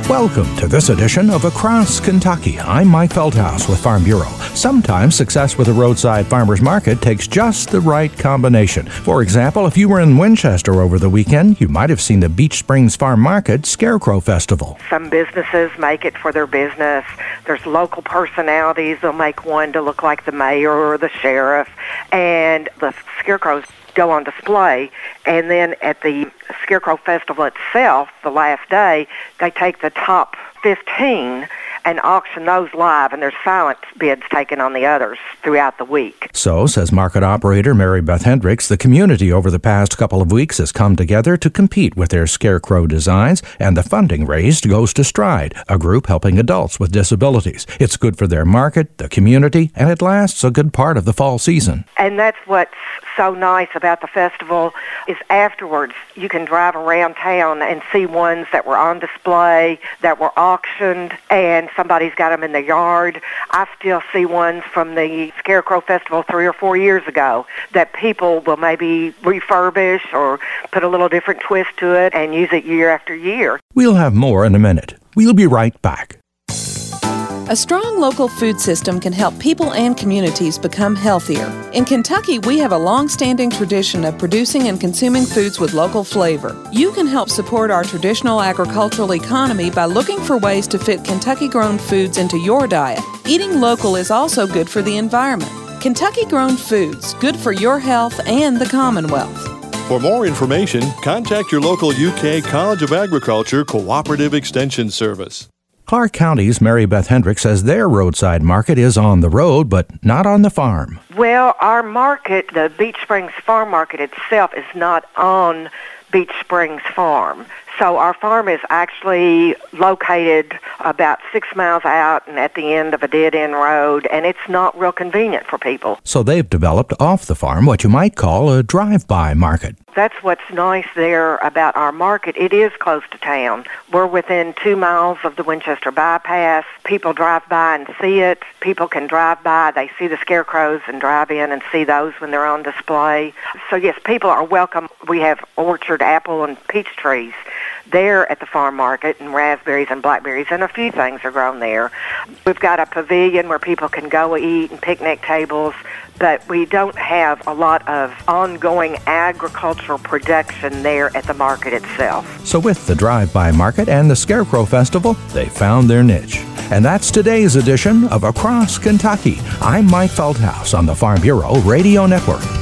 Welcome to this edition of Across Kentucky. I'm Mike Feldhaus with Farm Bureau. Sometimes success with a roadside farmer's market takes just the right combination. For example, if you were in Winchester over the weekend, you might have seen the Beach Springs Farm Market Scarecrow Festival. Some businesses make it for their business. There's local personalities. They'll make one to look like the mayor or the sheriff. And the scarecrows go on display. And then at the Scarecrow Festival itself, the last day, they take the top 15 and auction those live, and there's silent bids taken on the others throughout the week. So, says market operator Mary Beth Hendricks, the community over the past couple of weeks has come together to compete with their scarecrow designs, and the funding raised goes to Stride, a group helping adults with disabilities. It's good for their market, the community, and it lasts a good part of the fall season. And that's what's so nice about the festival is afterwards you can drive around town and see ones that were on display, that were auctioned, and somebody's got them in their yard. I still see ones from the Scarecrow Festival 3 or 4 years ago that people will maybe refurbish or put a little different twist to it and use it year after year. We'll have more in a minute. We'll be right back. A strong local food system can help people and communities become healthier. In Kentucky, we have a long-standing tradition of producing and consuming foods with local flavor. You can help support our traditional agricultural economy by looking for ways to fit Kentucky-grown foods into your diet. Eating local is also good for the environment. Kentucky-grown foods, good for your health and the Commonwealth. For more information, contact your local UK College of Agriculture Cooperative Extension Service. Clark County's Mary Beth Hendricks says their roadside market is on the road, but not on the farm. Well, our market, the Beach Springs Farm Market itself, is not on Beach Springs Farm. So our farm is actually located about 6 miles out and at the end of a dead-end road, and it's not real convenient for people. So they've developed off the farm what you might call a drive-by market. That's what's nice there about our market. It is close to town. We're within 2 miles of the Winchester Bypass. People drive by and see it. People can drive by. They see the scarecrows and drive in and see those when they're on display. So, yes, people are welcome. We have orchard, apple, and peach trees there at the farm market, and raspberries and blackberries, and a few things are grown there. We've got a pavilion where people can go eat and picnic tables, but we don't have a lot of ongoing agricultural production there at the market itself. So with the drive-by market and the Scarecrow Festival, they found their niche. And that's today's edition of Across Kentucky. I'm Mike Feldhaus on the Farm Bureau Radio Network.